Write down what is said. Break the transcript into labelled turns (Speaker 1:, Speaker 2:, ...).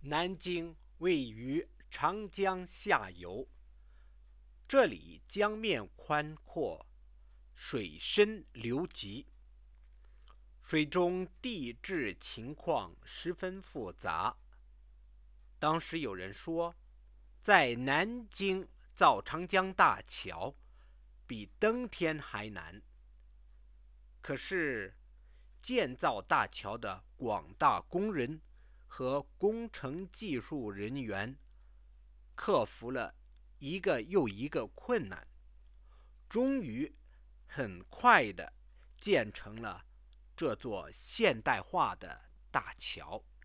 Speaker 1: 南京位于长江下游，这里江面宽阔，水深流急，水中地质情况十分复杂。当时有人说，在南京造长江大桥比登天还难。可是，建造大桥的广大工人和工程技术人员克服了一个又一个困难，终于很快的建成了这座现代化的大桥。